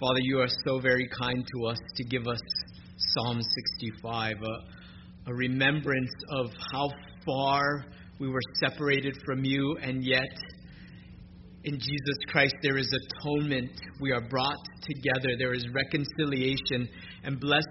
Father, you are so very kind to us to give us Psalm 65, a remembrance of how far we were separated from you, and yet in Jesus Christ there is atonement. We are brought together. There is reconciliation, and blessed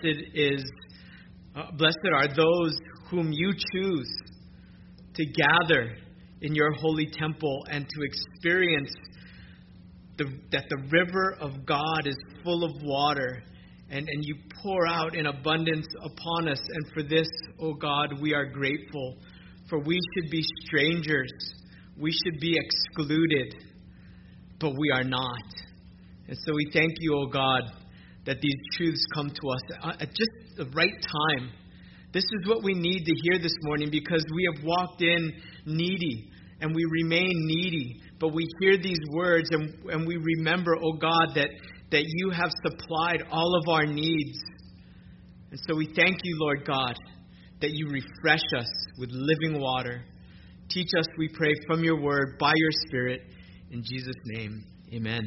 are those whom you choose to gather in your holy temple and to experience that the river of God is full of water, and you pour out in abundance upon us. And for this, O God, we are grateful. For we should be strangers. We should be excluded, but we are not. And so we thank you, O God, that these truths come to us at just the right time. This is what we need to hear this morning, because we have walked in needy and we remain needy. But we hear these words and we remember, oh God, that you have supplied all of our needs. And so we thank you, Lord God, that you refresh us with living water. Teach us, we pray, from your word, by your Spirit. In Jesus' name, amen.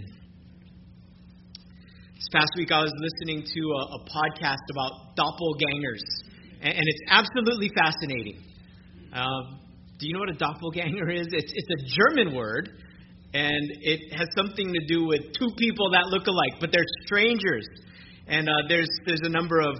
This past week I was listening to a podcast about doppelgangers. And it's absolutely fascinating. Do you know what a doppelganger is? It's a German word, and it has something to do with two people that look alike, but they're strangers. And there's a number of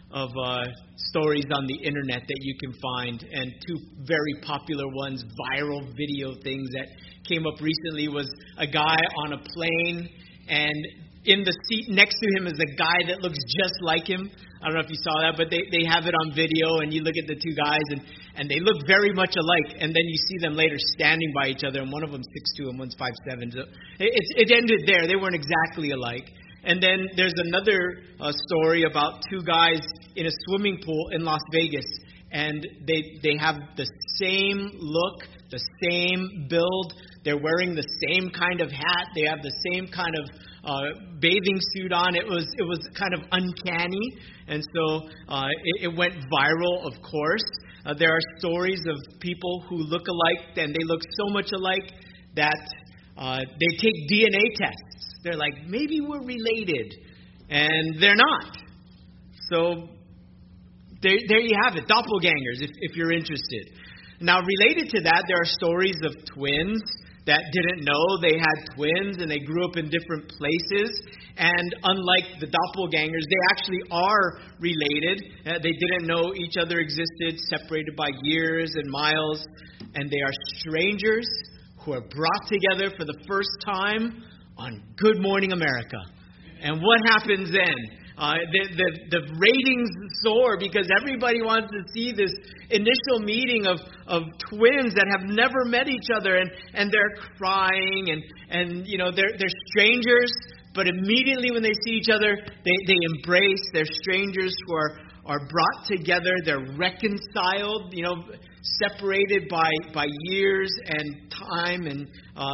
stories on the internet that you can find, and two very popular ones, viral video things that came up recently, was a guy on a plane, and in the seat next to him is a guy that looks just like him. I don't know if you saw that, but they have it on video, and you look at the two guys, and they look very much alike. And then you see them later standing by each other, and one of them's 6'2", and one's 5'7". So it ended there. They weren't exactly alike. And then there's another story about two guys in a swimming pool in Las Vegas, and they have the same look, the same build. They're wearing the same kind of hat. They have the same kind of bathing suit on. It was kind of uncanny, and so it went viral, of course. There are stories of people who look alike, and they look so much alike that they take DNA tests. They're like, maybe we're related, and they're not. So there you have it, doppelgangers, if you're interested. Now, related to that, there are stories of twins that didn't know they had twins, and they grew up in different places. And unlike the doppelgangers, they actually are related. They didn't know each other existed, separated by years and miles. And they are strangers who are brought together for the first time on Good Morning America. And what happens then? The ratings soar because everybody wants to see this initial meeting of twins that have never met each other, and they're crying, and you know they're strangers, but immediately when they see each other, they embrace. They're strangers who are brought together. They're reconciled, separated by years and time and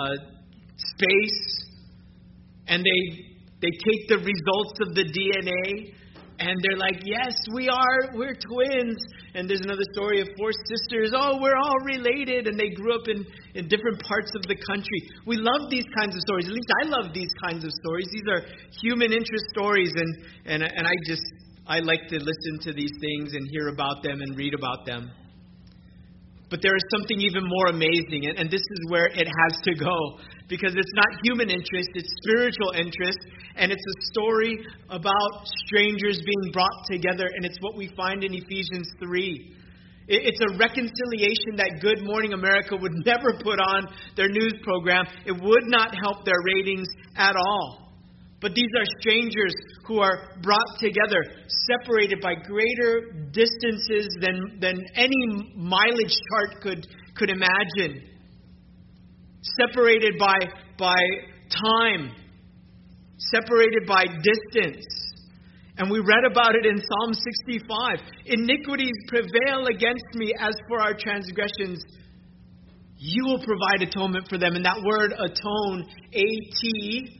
space, and they take the results of the DNA, and they're like, yes, we're twins. And there's another story of four sisters. Oh, we're all related, and they grew up in different parts of the country. We love these kinds of stories. At least I love these kinds of stories. These are human interest stories, and I like to listen to these things and hear about them and read about them. But there is something even more amazing, and this is where it has to go, because it's not human interest, it's spiritual interest, and it's a story about strangers being brought together, and it's what we find in Ephesians 3. It's a reconciliation that Good Morning America would never put on their news program. It would not help their ratings at all. But these are strangers who are brought together, separated by greater distances than any mileage chart could imagine. Separated by time. Separated by distance. And we read about it in Psalm 65. Iniquities prevail against me, as for our transgressions, you will provide atonement for them. And that word atone, A-T-O-N-E,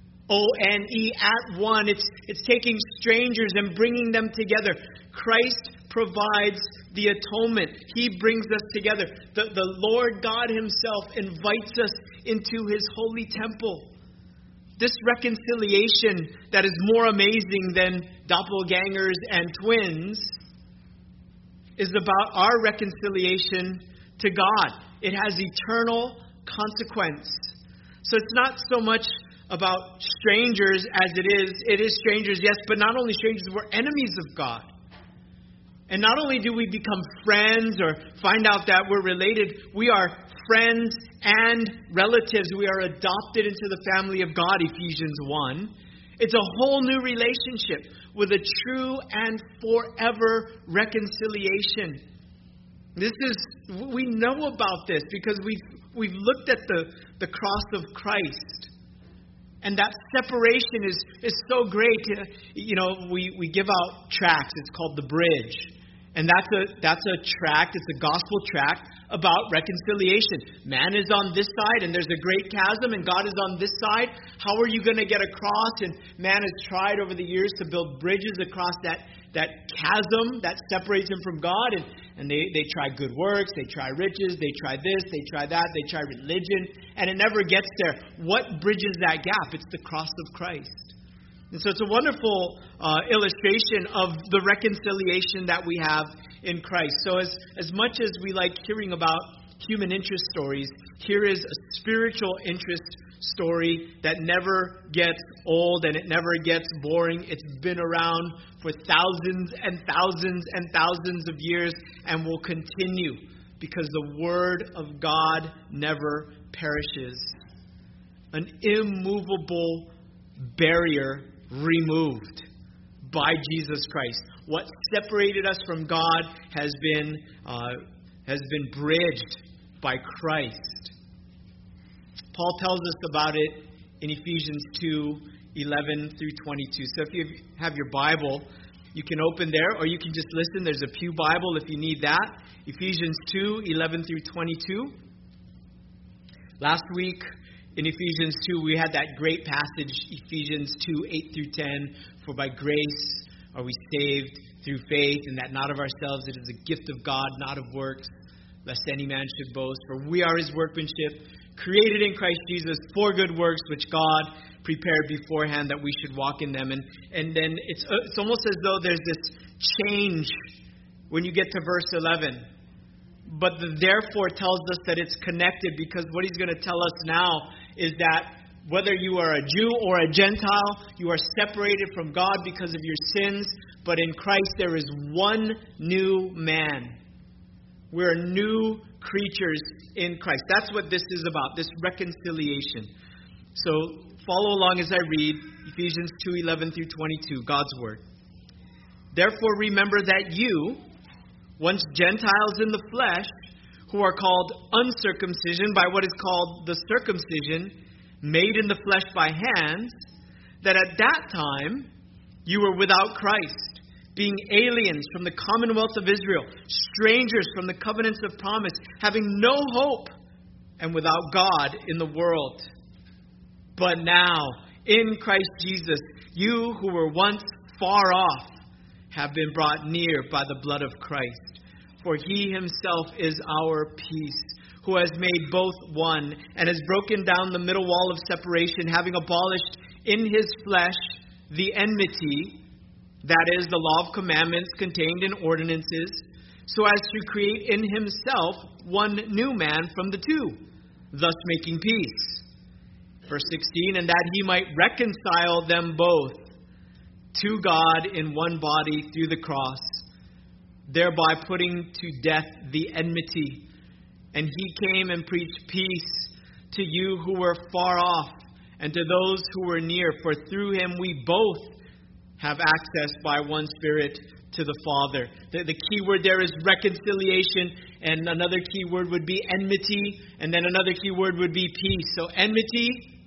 at one. It's taking strangers and bringing them together. Christ provides the atonement. He brings us together. The Lord God himself invites us into his holy temple. This reconciliation that is more amazing than doppelgangers and twins is about our reconciliation to God. It has eternal consequence. So it's not so much about strangers as it is strangers, yes, but not only strangers, we're enemies of God. And not only do we become friends or find out that we're related, we are friends and relatives. We are adopted into the family of God, Ephesians 1. It's a whole new relationship with a true and forever reconciliation. We know about this because we've looked at the cross of Christ. And that separation is so great. We give out tracts. It's called The Bridge. And that's a tract, it's a gospel tract about reconciliation. Man is on this side and there's a great chasm, and God is on this side. How are you going to get across? And man has tried over the years to build bridges across that chasm that separates him from God. And they try good works, they try riches, they try this, they try that, they try religion, and it never gets there. What bridges that gap? It's the cross of Christ. And so it's a wonderful illustration of the reconciliation that we have in Christ. So as much as we like hearing about human interest stories, here is a spiritual interest story that never gets old and it never gets boring. It's been around for thousands and thousands and thousands of years and will continue because the Word of God never perishes. An immovable barrier removed by Jesus Christ. What separated us from God has been bridged by Christ. Paul tells us about it in Ephesians 2:11 through 22. So if you have your Bible, you can open there, or you can just listen. There's a pew Bible if you need that. Ephesians 2:11 through 22. Last week, in Ephesians 2, we had that great passage, Ephesians 2:8 through 10. For by grace are we saved through faith, and that not of ourselves, it is a gift of God, not of works, lest any man should boast. For we are his workmanship, created in Christ Jesus for good works, which God prepared beforehand that we should walk in them. And then it's almost as though there's this change when you get to verse 11. But the therefore tells us that it's connected, because what he's going to tell us now is that whether you are a Jew or a Gentile, you are separated from God because of your sins. But in Christ there is one new man. We're new creatures in Christ. That's what this is about, this reconciliation. So follow along as I read Ephesians 2:11 through 22, God's Word. Therefore remember that you, once Gentiles in the flesh, who are called uncircumcision by what is called the circumcision, made in the flesh by hands, that at that time you were without Christ, being aliens from the commonwealth of Israel, strangers from the covenants of promise, having no hope, and without God in the world. But now, in Christ Jesus, you who were once far off have been brought near by the blood of Christ. For he himself is our peace, who has made both one, and has broken down the middle wall of separation, having abolished in his flesh the enmity, that is, the law of commandments contained in ordinances, so as to create in himself one new man from the two, thus making peace. Verse 16, and that he might reconcile them both to God in one body through the cross, thereby putting to death the enmity. And he came and preached peace to you who were far off, and to those who were near. For through him we both have access by one Spirit to the Father. The key word there is reconciliation, and another key word would be enmity, and then another key word would be peace. So enmity,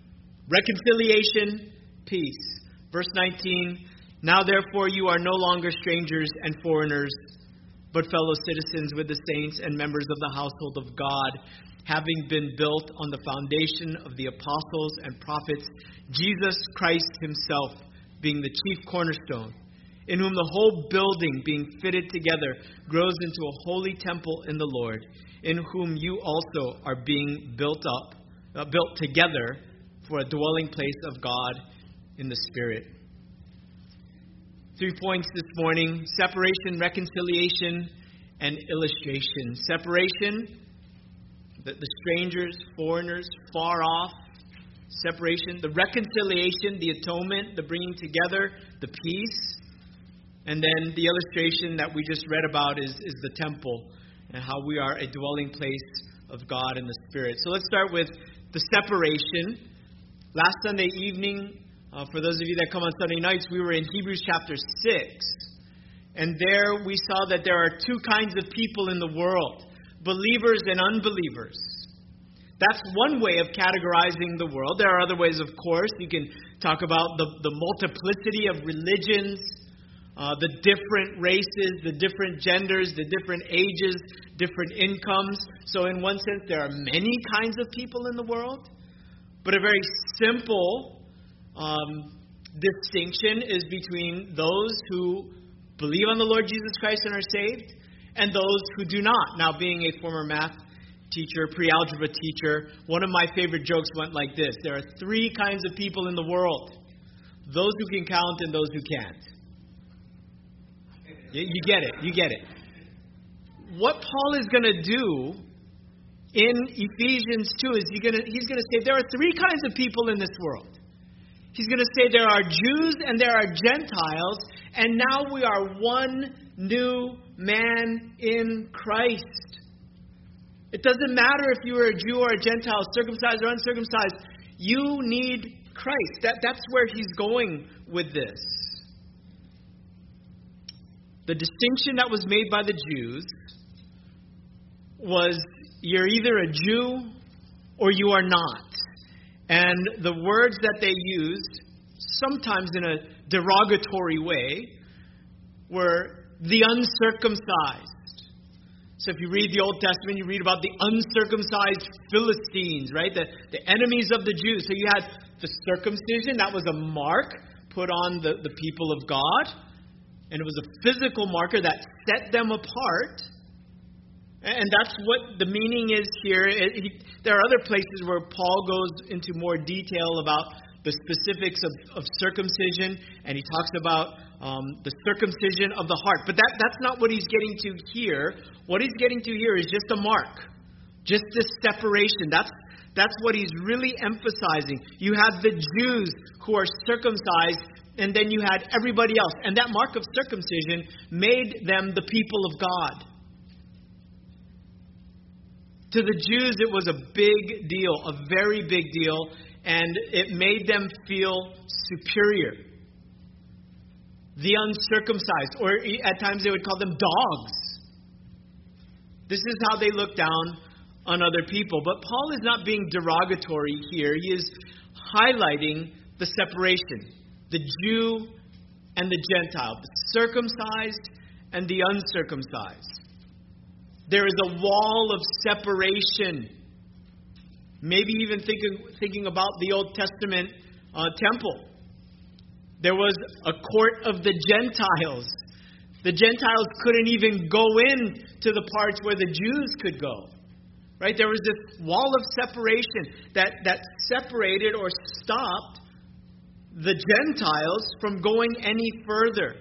reconciliation, peace. Verse 19, now therefore you are no longer strangers and foreigners, but fellow citizens with the saints and members of the household of God, having been built on the foundation of the apostles and prophets, Jesus Christ himself being the chief cornerstone, in whom the whole building being fitted together grows into a holy temple in the Lord, in whom you also are being built together for a dwelling place of God in the Spirit. 3 points this morning: separation, reconciliation, and illustration. Separation, the strangers, foreigners, far off. Separation. The reconciliation, the atonement, the bringing together, the peace. And then the illustration that we just read about is the temple and how we are a dwelling place of God in the Spirit. So let's start with the separation. Last Sunday evening, for those of you that come on Sunday nights, we were in Hebrews chapter 6. And there we saw that there are two kinds of people in the world: believers and unbelievers. That's one way of categorizing the world. There are other ways, of course. You can talk about the multiplicity of religions, the different races, the different genders, the different ages, different incomes. So in one sense, there are many kinds of people in the world. But a very simple distinction is between those who believe on the Lord Jesus Christ and are saved, and those who do not. Now, being a former math teacher, pre-algebra teacher, one of my favorite jokes went like this: there are three kinds of people in the world: those who can count and those who can't. You get it. You get it. What Paul is going to do in Ephesians 2 is he's going to say there are three kinds of people in this world. He's going to say there are Jews and there are Gentiles, and now we are one new man in Christ. It doesn't matter if you are a Jew or a Gentile, circumcised or uncircumcised. You need Christ. That's where he's going with this. The distinction that was made by the Jews was you're either a Jew or you are not. And the words that they used, sometimes in a derogatory way, were the uncircumcised. So if you read the Old Testament, you read about the uncircumcised Philistines, right? The enemies of the Jews. So you had the circumcision. That was a mark put on the people of God. And it was a physical marker that set them apart. And that's what the meaning is here. There are other places where Paul goes into more detail about the specifics of circumcision. And he talks about the circumcision of the heart. But that's not what he's getting to here. What he's getting to here is just a mark. Just this separation. That's what he's really emphasizing. You have the Jews who are circumcised, and then you had everybody else. And that mark of circumcision made them the people of God. To the Jews, it was a big deal, a very big deal, and it made them feel superior. The uncircumcised, or at times they would call them dogs. This is how they look down on other people. But Paul is not being derogatory here. He is highlighting the separation. The Jew and the Gentile, the circumcised and the uncircumcised. There is a wall of separation. Maybe even thinking about the Old Testament temple. There was a court of the Gentiles. The Gentiles couldn't even go in to the parts where the Jews could go. Right? There was this wall of separation that separated or stopped the Gentiles from going any further.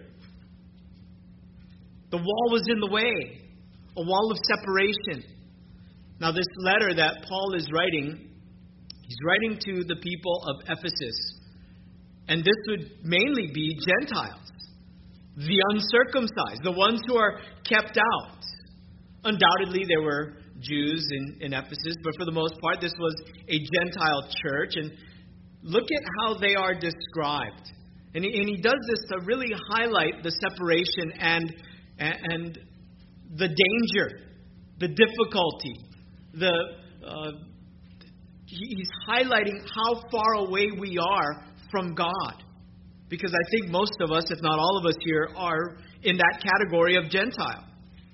The wall was in the way. A wall of separation. Now this letter that Paul is writing, he's writing to the people of Ephesus. And this would mainly be Gentiles. The uncircumcised. The ones who are kept out. Undoubtedly there were Jews in Ephesus, but for the most part this was a Gentile church. And look at how they are described. And he does this to really highlight the separation and the danger, the difficulty. He's highlighting how far away we are from God. Because I think most of us, if not all of us here, are in that category of Gentile.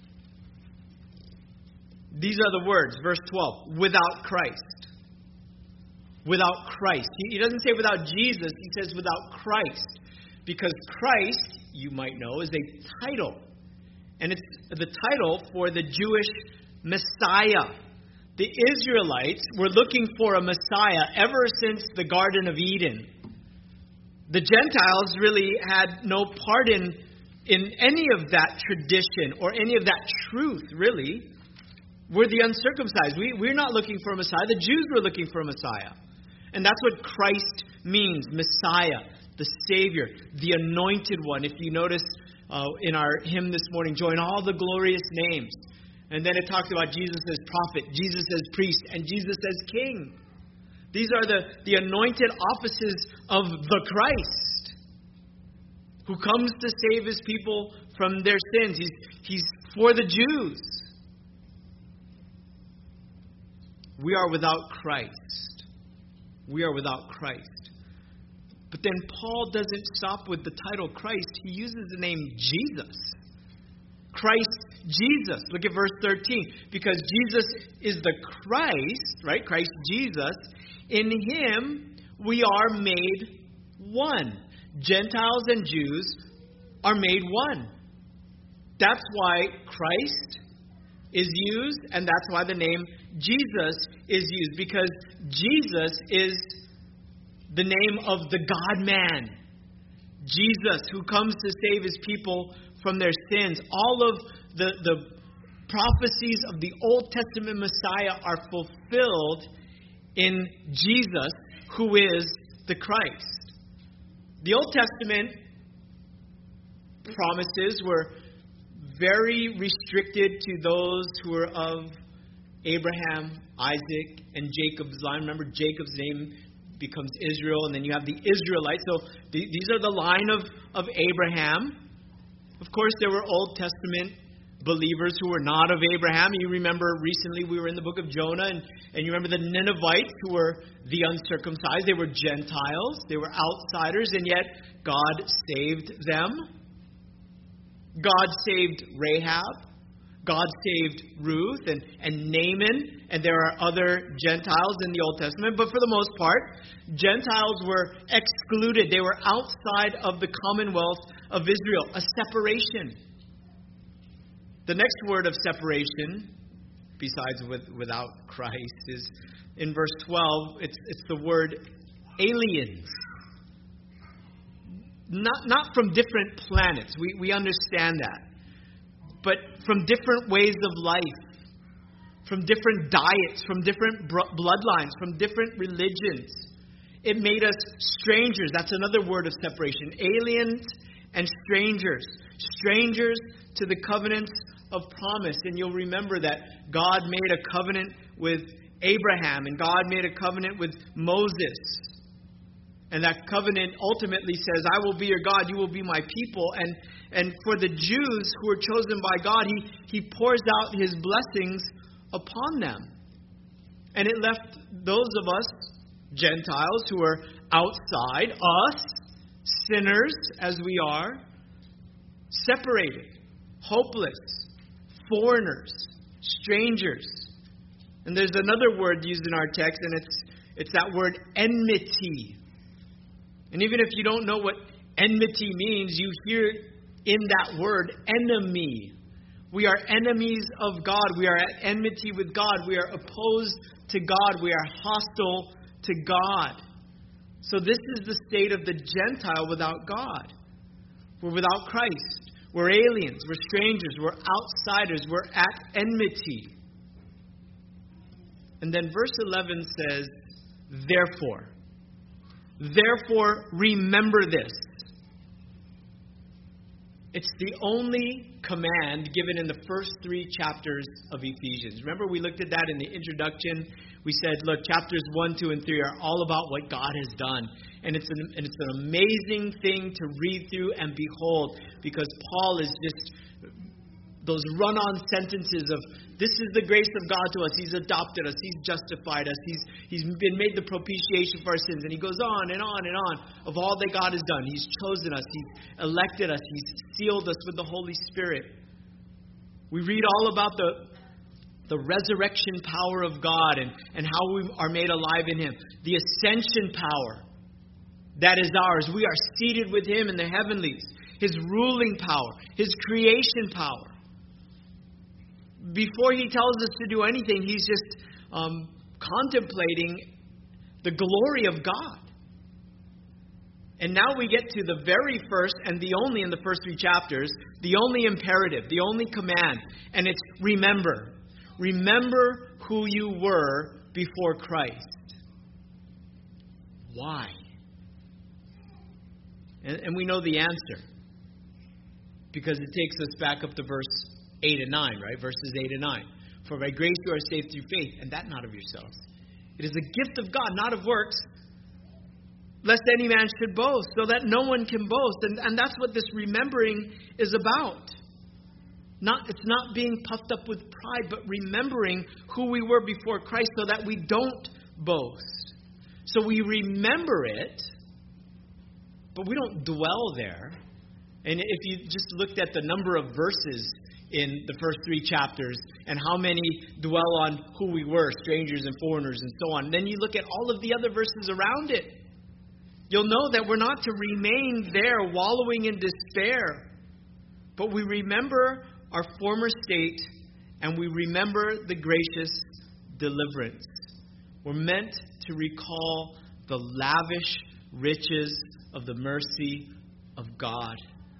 These are the words, verse 12, without Christ. Without Christ. He doesn't say without Jesus, he says without Christ. Because Christ, you might know, is a title. And it's the title for the Jewish Messiah. The Israelites were looking for a Messiah ever since the Garden of Eden. The Gentiles really had no part in any of that tradition or any of that truth, really. We're the uncircumcised. We're not looking for a Messiah. The Jews were looking for a Messiah. And that's what Christ means, Messiah, the Savior, the Anointed One. If you notice in our hymn this morning, join all the glorious names. And then it talks about Jesus as prophet, Jesus as priest, and Jesus as king. These are the anointed offices of the Christ, who comes to save his people from their sins. He's for the Jews. We are without Christ. We are without Christ. But then Paul doesn't stop with the title Christ. He uses the name Jesus. Christ Jesus. Look at verse 13. Because Jesus is the Christ, right? Christ Jesus. In him we are made one. Gentiles and Jews are made one. That's why Christ is used, and that's why the name Jesus is used. Because Jesus is the name of the God-man. Jesus, who comes to save his people from their sins. All of the prophecies of the Old Testament Messiah are fulfilled in Jesus, who is the Christ. The Old Testament promises were very restricted to those who were of Abraham, Isaac, and Jacob's line. Remember, Jacob's name becomes Israel, and then you have the Israelites. So these are the line of Abraham. Of course, there were Old Testament believers who were not of Abraham. You remember recently we were in the book of Jonah, and you remember the Ninevites who were the uncircumcised. They were Gentiles. They were outsiders, and yet God saved them. God saved Rahab. God saved Ruth and Naaman, and there are other Gentiles in the Old Testament. But for the most part, Gentiles were excluded. They were outside of the commonwealth of Israel, a separation. The next word of separation, besides without Christ, is in verse 12. It's the word aliens. Not from different planets. We understand that. But from different ways of life, from different diets, from different bloodlines, from different religions. It made us strangers. That's another word of separation. Aliens and strangers. Strangers to the covenants of promise. And you'll remember that God made a covenant with Abraham, and God made a covenant with Moses. And that covenant ultimately says, I will be your God, you will be my people. And for the Jews who were chosen by God, he pours out his blessings upon them. And it left those of us, Gentiles, who are outside, us, sinners as we are, separated, hopeless, foreigners, strangers. And there's another word used in our text, and it's that word enmity. And even if you don't know what enmity means, you hear in that word enemy. We are enemies of God. We are at enmity with God. We are opposed to God. We are hostile to God. So this is the state of the Gentile without God. We're without Christ. We're aliens. We're strangers. We're outsiders. We're at enmity. And then verse 11 says, therefore. Therefore, remember this. It's the only command given in the first 3 chapters of Ephesians. Remember, we looked at that in the introduction. We said, look, chapters 1, 2, and 3 are all about what God has done. And it's an amazing thing to read through and behold, because Paul is just those run-on sentences of, this is the grace of God to us. He's adopted us. He's justified us. He's been made the propitiation for our sins. And he goes on and on and on of all that God has done. He's chosen us. He's elected us. He's sealed us with the Holy Spirit. We read all about the resurrection power of God and how we are made alive in him. The ascension power that is ours. We are seated with him in the heavenlies. His ruling power. His creation power. Before he tells us to do anything, he's just contemplating the glory of God. And now we get to the very first and the only in the first 3 chapters, the only imperative, the only command, and it's remember. Remember who you were before Christ. Why? And we know the answer. Because it takes us back up to verse 8 and 9, right? Verses 8 and 9. For by grace you are saved through faith, and that not of yourselves. It is a gift of God, not of works, lest any man should boast, so that no one can boast. And that's what this remembering is about. It's not being puffed up with pride, but remembering who we were before Christ so that we don't boast. So we remember it, but we don't dwell there. And if you just looked at the number of verses in the first 3 chapters and how many dwell on who we were, strangers and foreigners and so on, then you look at all of the other verses around it. You'll know that we're not to remain there wallowing in despair, but we remember our former state and we remember the gracious deliverance. We're meant to recall the lavish riches of the mercy of God.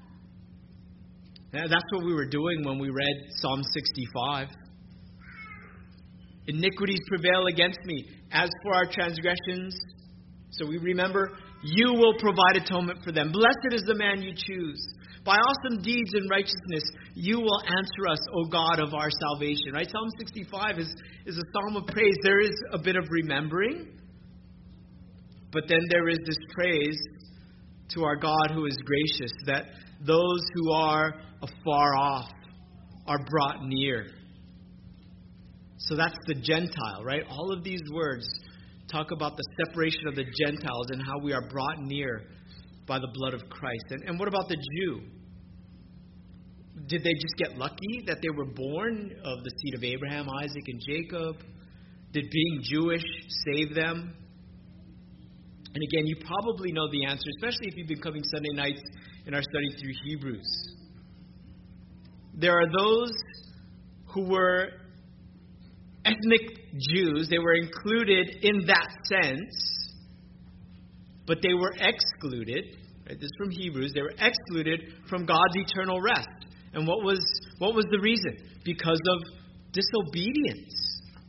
Now, that's what we were doing when we read Psalm 65. Iniquities prevail against me. As for our transgressions, so we remember, you will provide atonement for them. Blessed is the man you choose. By awesome deeds and righteousness, you will answer us, O God of our salvation. Right? Psalm 65 is a psalm of praise. There is a bit of remembering, but then there is this praise to our God who is gracious, that those who are afar off are brought near. So that's the Gentile, right? All of these words talk about the separation of the Gentiles and how we are brought near by the blood of Christ. And what about the Jew? Did they just get lucky that they were born of the seed of Abraham, Isaac, and Jacob? Did being Jewish save them? And again, you probably know the answer, especially if you've been coming Sunday nights in our study through Hebrews. There are those who were ethnic Jews. They were included in that sense, but they were excluded. Right? This is from Hebrews. They were excluded from God's eternal rest. And what was the reason? Because of disobedience.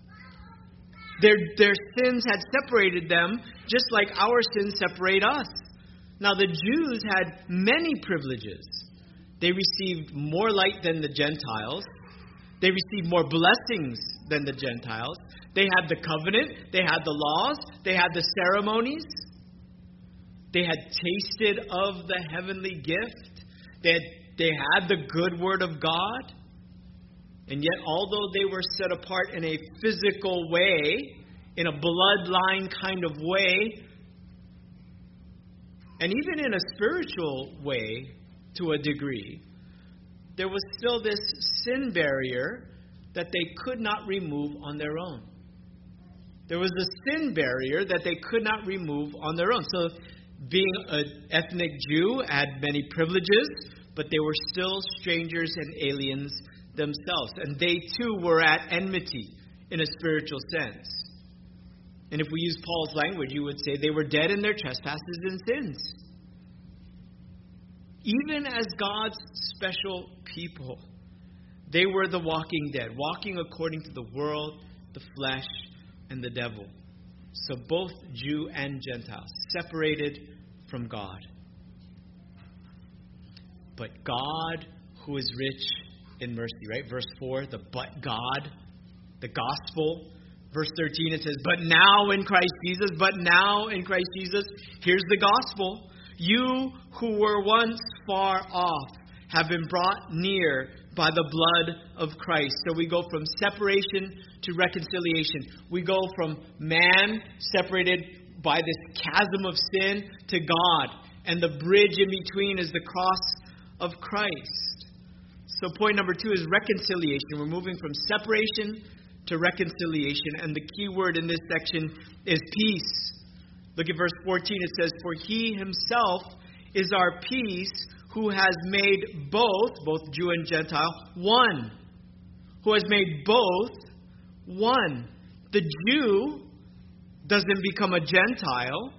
Their sins had separated them, just like our sins separate us. Now, the Jews had many privileges. They received more light than the Gentiles. They received more blessings than the Gentiles. They had the covenant. They had the laws. They had the ceremonies. They had tasted of the heavenly gift. They had the good word of God. And yet, although they were set apart in a physical way, in a bloodline kind of way, and even in a spiritual way to a degree, there was still this sin barrier that they could not remove on their own. There was a sin barrier that they could not remove on their own. So being an ethnic Jew had many privileges, but they were still strangers and aliens themselves. And they too were at enmity in a spiritual sense. And if we use Paul's language, you would say they were dead in their trespasses and sins. Even as God's special people, they were the walking dead, walking according to the world, the flesh, and the devil. So both Jew and Gentile, separated from God. But God, who is rich in mercy, right? Verse 4, the but God, the gospel. Verse 13, it says, but now in Christ Jesus, here's the gospel. You who were once far off have been brought near by the blood of Christ. So we go from separation to reconciliation. We go from man separated by this chasm of sin to God. And the bridge in between is the cross of Christ. So point number 2 is reconciliation. We're moving from separation to reconciliation. And the key word in this section is peace. Look at verse 14. It says, for he himself is our peace, who has made both Jew and Gentile, one. Who has made both one, the Jew doesn't become a Gentile,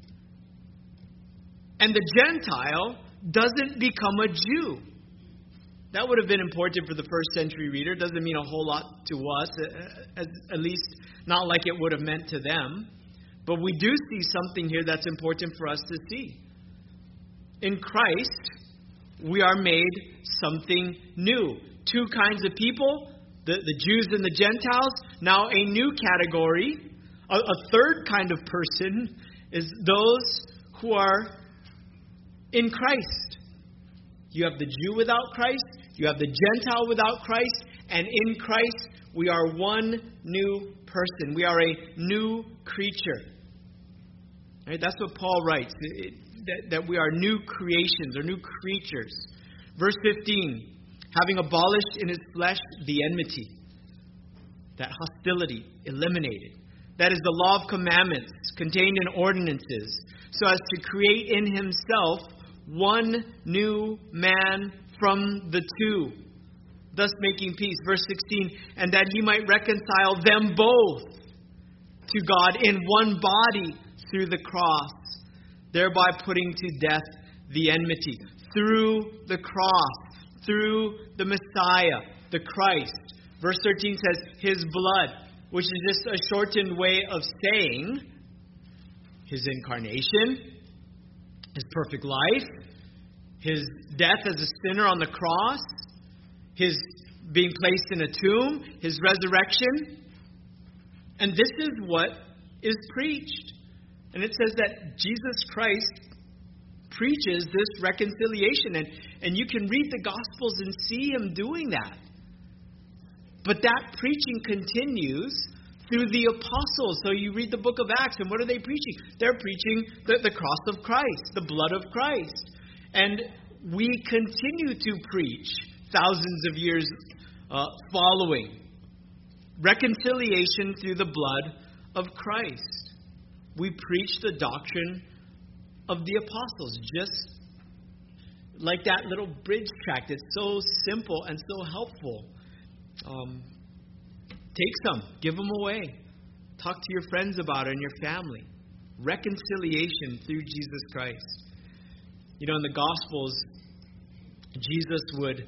and the Gentile doesn't become a Jew. That would have been important for the first century reader. It doesn't mean a whole lot to us, at least not like it would have meant to them. But we do see something here that's important for us to see. In Christ, we are made something new. Two kinds of people, the Jews and the Gentiles. Now a new category, a third kind of person, is those who are in Christ. You have the Jew without Christ. You have the Gentile without Christ. And in Christ, we are one new person. We are a new creature. Right? That's what Paul writes, that we are new creations or new creatures. Verse 15, having abolished in his flesh the enmity, that hostility, eliminated. That is the law of commandments contained in ordinances, so as to create in himself one new man from the two, thus making peace. Verse 16, and that he might reconcile them both to God in one body through the cross, thereby putting to death the enmity. Through the cross, through the Messiah, the Christ. Verse 13 says, his blood, which is just a shortened way of saying his incarnation, his perfect life, his death as a sinner on the cross, his being placed in a tomb, his resurrection. And this is what is preached. And it says that Jesus Christ preaches this reconciliation. And you can read the Gospels and see him doing that. But that preaching continues through the apostles. So you read the book of Acts, and what are they preaching? They're preaching the cross of Christ, the blood of Christ. And we continue to preach thousands of years following. Reconciliation through the blood of Christ. We preach the doctrine of the apostles, just like that little bridge tract. It's so simple and so helpful. Take some, give them away. Talk to your friends about it and your family. Reconciliation through Jesus Christ. You know, in the Gospels, Jesus would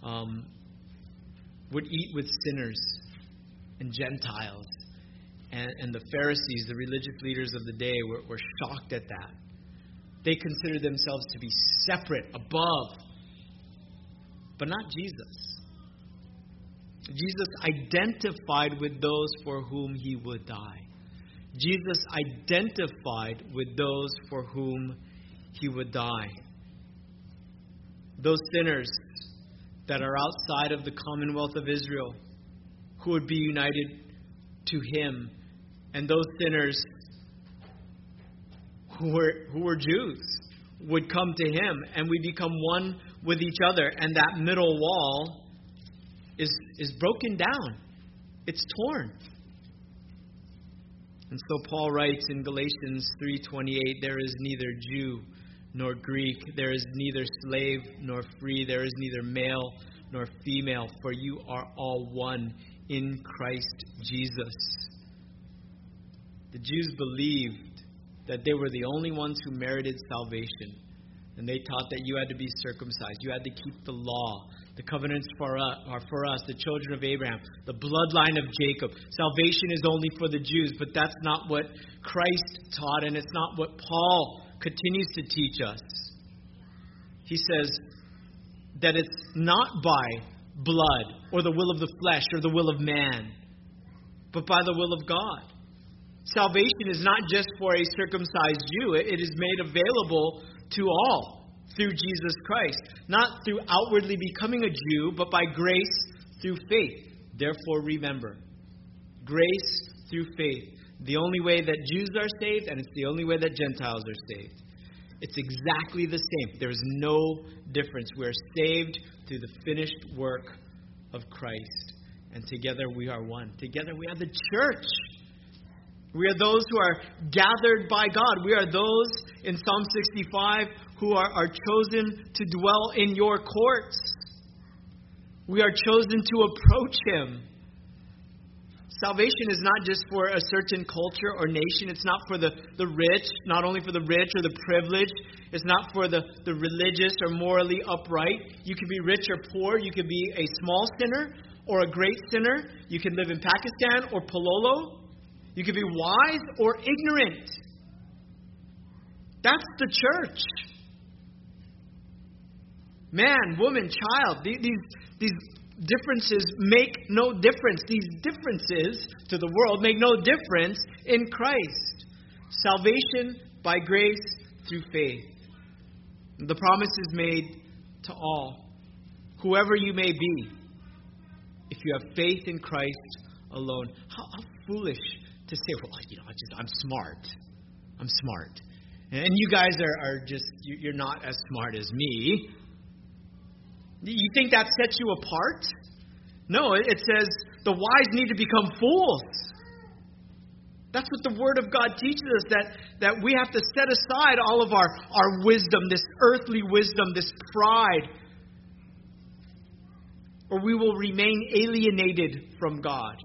eat with sinners and Gentiles. And the Pharisees, the religious leaders of the day, were shocked at that. They considered themselves to be separate, above. But not Jesus. Jesus identified with those for whom he would die. Jesus identified with those for whom he would die. Those sinners that are outside of the commonwealth of Israel, who would be united to him, and those sinners who were Jews would come to him, and we become one with each other, and that middle wall is broken down. It's torn. And so Paul writes in Galatians 3:28, there is neither Jew nor Greek, there is neither slave nor free, there is neither male nor female, for you are all one in Christ Jesus. The Jews believed that they were the only ones who merited salvation. And they taught that you had to be circumcised. You had to keep the law. The covenants are for us, the children of Abraham, the bloodline of Jacob. Salvation is only for the Jews, but that's not what Christ taught, and it's not what Paul continues to teach us. He says that it's not by blood or the will of the flesh or the will of man, but by the will of God. Salvation is not just for a circumcised Jew. It is made available to all through Jesus Christ. Not through outwardly becoming a Jew, but by grace through faith. Therefore, remember, grace through faith. The only way that Jews are saved, and it's the only way that Gentiles are saved. It's exactly the same. There is no difference. We are saved through the finished work of Christ. And together we are one. Together we are the church. We are those who are gathered by God. We are those in Psalm 65 who are chosen to dwell in your courts. We are chosen to approach him. Salvation is not just for a certain culture or nation. It's not for the rich, not only for the rich or the privileged. It's not for the religious or morally upright. You can be rich or poor. You can be a small sinner or a great sinner. You can live in Pakistan or Pololo. You can be wise or ignorant. That's the church. Man, woman, child. These differences make no difference. These differences to the world make no difference in Christ. Salvation by grace through faith. The promise is made to all, whoever you may be, if you have faith in Christ alone. How foolish to say, well, I'm smart. I'm smart. And you guys are just, you're not as smart as me. You think that sets you apart? No, it says the wise need to become fools. That's what the Word of God teaches us, that we have to set aside all of our wisdom, this earthly wisdom, this pride, or we will remain alienated from God.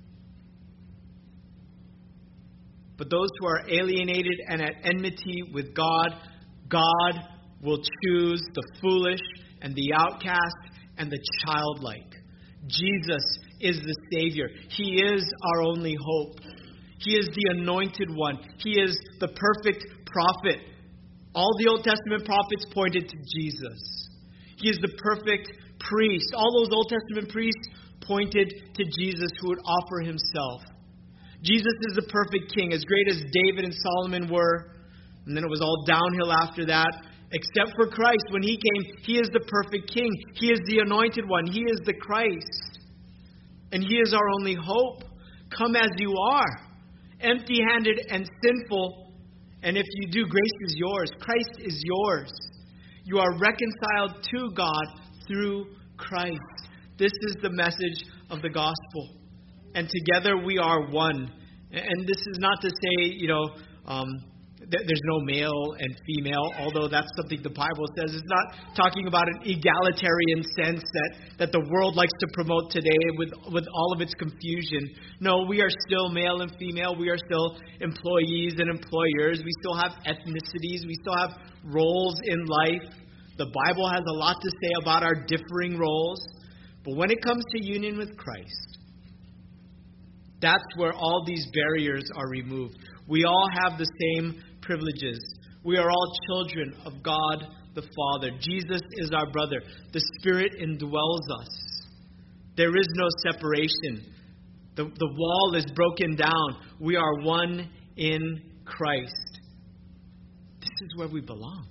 But those who are alienated and at enmity with God, God will choose the foolish and the outcast and the childlike. Jesus is the Savior. He is our only hope. He is the anointed one. He is the perfect prophet. All the Old Testament prophets pointed to Jesus. He is the perfect priest. All those Old Testament priests pointed to Jesus, who would offer himself. Jesus is the perfect king, as great as David and Solomon were. And then it was all downhill after that. Except for Christ, when he came, he is the perfect king. He is the anointed one. He is the Christ. And he is our only hope. Come as you are, empty-handed and sinful. And if you do, grace is yours. Christ is yours. You are reconciled to God through Christ. This is the message of the gospel. And together we are one. And this is not to say, there's no male and female, although that's something the Bible says. It's not talking about an egalitarian sense that the world likes to promote today with all of its confusion. No, we are still male and female. We are still employees and employers. We still have ethnicities. We still have roles in life. The Bible has a lot to say about our differing roles. But when it comes to union with Christ, that's where all these barriers are removed. We all have the same privileges. We are all children of God the Father. Jesus is our brother. The Spirit indwells us. There is no separation. The wall is broken down. We are one in Christ. This is where we belong.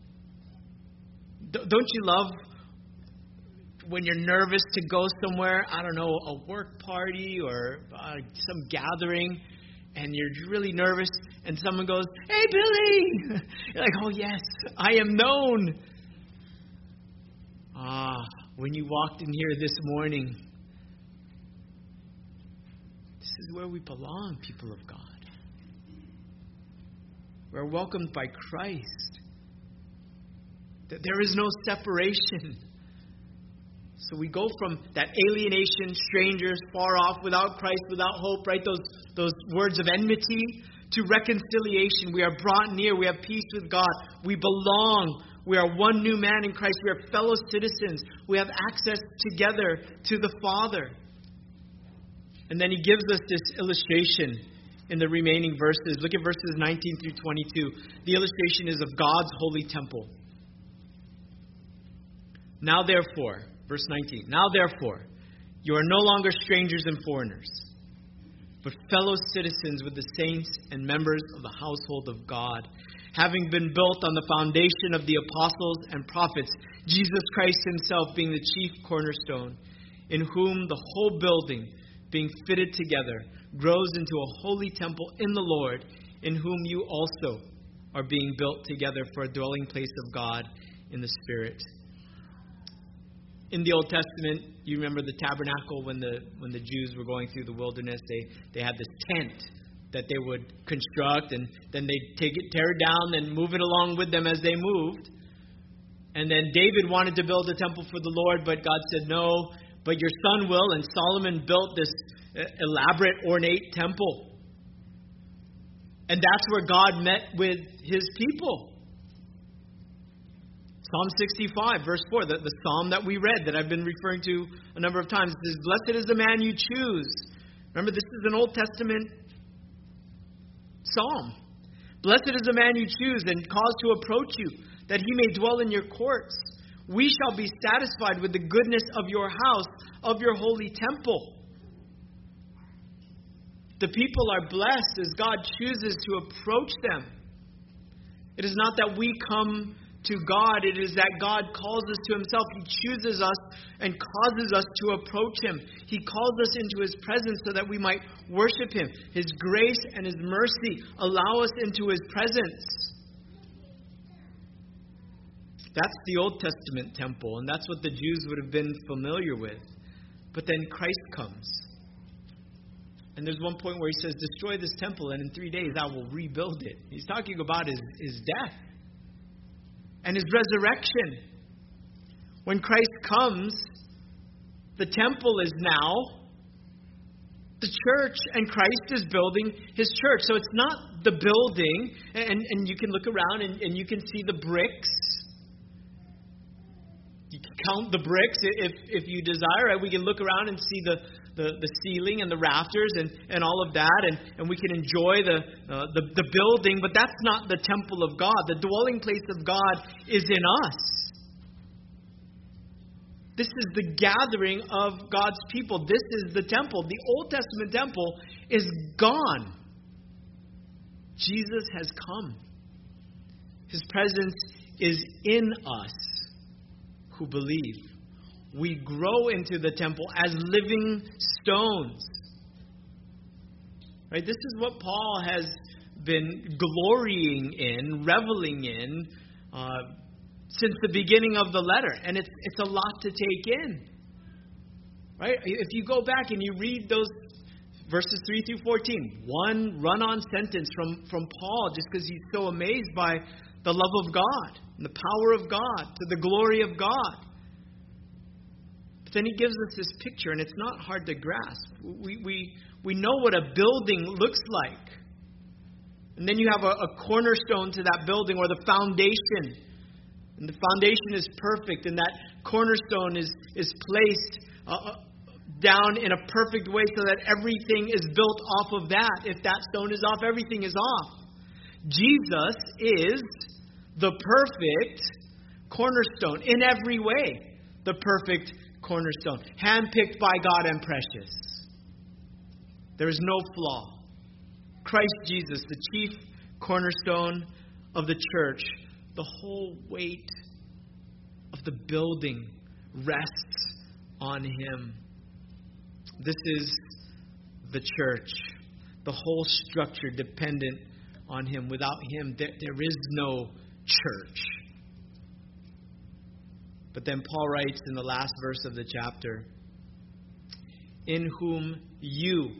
Don't you love when you're nervous to go somewhere, I don't know, a work party or some gathering, and you're really nervous, and someone goes, "Hey, Billy!" You're like, "Oh, yes, I am known." When you walked in here this morning, this is where we belong, people of God. We're welcomed by Christ. There is no separation. So we go from that alienation, strangers, far off, without Christ, without hope, right? Those words of enmity, to reconciliation. We are brought near. We have peace with God. We belong. We are one new man in Christ. We are fellow citizens. We have access together to the Father. And then he gives us this illustration in the remaining verses. Look at verses 19 through 22. The illustration is of God's holy temple. Now therefore, verse 19, now therefore, you are no longer strangers and foreigners, but fellow citizens with the saints and members of the household of God, having been built on the foundation of the apostles and prophets, Jesus Christ himself being the chief cornerstone, in whom the whole building, being fitted together, grows into a holy temple in the Lord, in whom you also are being built together for a dwelling place of God in the Spirit. In the Old Testament, you remember the tabernacle when the Jews were going through the wilderness. They had this tent that they would construct, and then they'd tear it down and move it along with them as they moved. And then David wanted to build a temple for the Lord, but God said no, but your son will. And Solomon built this elaborate, ornate temple. And that's where God met with his people. Psalm 65, verse 4, the psalm that we read, that I've been referring to a number of times, it says, "Blessed is the man you choose." Remember, this is an Old Testament psalm. "Blessed is the man you choose and cause to approach you, that he may dwell in your courts. We shall be satisfied with the goodness of your house, of your holy temple." The people are blessed as God chooses to approach them. It is not that we come to God, it is that God calls us to himself. He chooses us and causes us to approach him. He calls us into his presence so that we might worship him. His grace and his mercy allow us into his presence. That's the Old Testament temple, and that's what the Jews would have been familiar with. But then Christ comes. And there's one point where he says, "Destroy this temple, and in 3 days I will rebuild it." He's talking about his death and his resurrection. When Christ comes, the temple is now the church, and Christ is building his church. So it's not the building, and you can look around and you can see the bricks. You can count the bricks if you desire. Right? We can look around and see the ceiling and the rafters and all of that, and we can enjoy the building, but that's not the temple of God. The dwelling place of God is in us. This is the gathering of God's people. This is the temple. The Old Testament temple is gone. Jesus has come. His presence is in us who believe. We grow into the temple as living stones. Right? This is what Paul has been glorying in, reveling in, since the beginning of the letter. And it's a lot to take in. Right? If you go back and you read those verses 3 through 14, one run-on sentence from Paul, just because he's so amazed by the love of God and the power of God, to the glory of God. But then he gives us this picture, and it's not hard to grasp. We know what a building looks like. And then you have a cornerstone to that building, or the foundation. And the foundation is perfect, and that cornerstone is placed down in a perfect way so that everything is built off of that. If that stone is off, everything is off. Jesus is the perfect cornerstone in every way. The perfect cornerstone. Handpicked by God and precious. There is no flaw. Christ Jesus, the chief cornerstone of the church. The whole weight of the building rests on him. This is the church. The whole structure dependent on him. Without him, there is no church. But then Paul writes in the last verse of the chapter, "In whom you,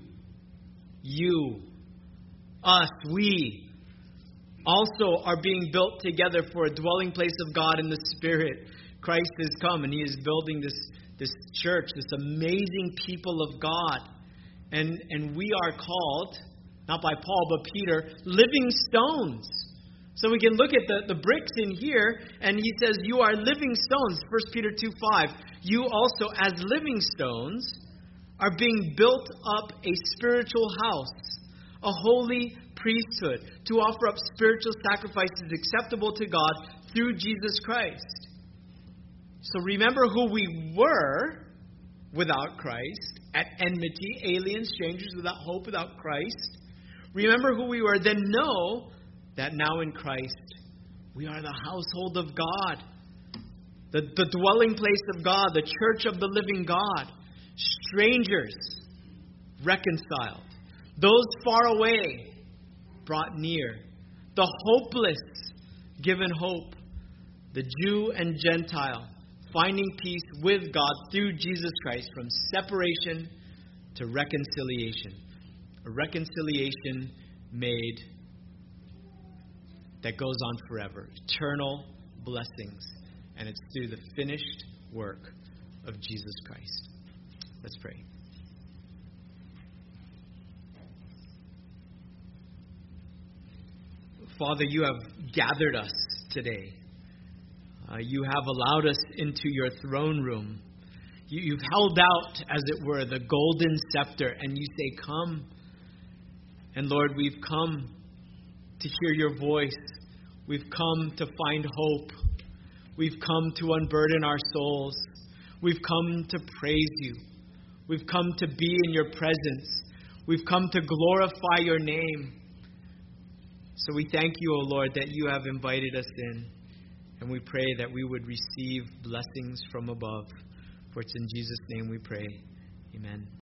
us, we, also are being built together for a dwelling place of God in the Spirit." Christ has come, and he is building this church, this amazing people of God. And we are called, not by Paul, but Peter, living stones. So we can look at the bricks in here, and he says, you are living stones. 1 Peter 2:5. You also, as living stones, are being built up a spiritual house, a holy priesthood, to offer up spiritual sacrifices acceptable to God through Jesus Christ. So remember who we were without Christ, at enmity, aliens, strangers, without hope, without Christ. Remember who we were, then know that now in Christ we are the household of God, the dwelling place of God, the church of the living God, strangers reconciled, those far away brought near, the hopeless given hope, the Jew and Gentile finding peace with God through Jesus Christ, from separation to reconciliation. A reconciliation made that goes on forever. Eternal blessings. And it's through the finished work of Jesus Christ. Let's pray. Father, you have gathered us today. You have allowed us into your throne room. You've held out, as it were, the golden scepter, and you say, come. And Lord, we've come to hear your voice. We've come to find hope. We've come to unburden our souls. We've come to praise you. We've come to be in your presence. We've come to glorify your name. So we thank you, O Lord, that you have invited us in. And we pray that we would receive blessings from above. For it's in Jesus' name we pray. Amen.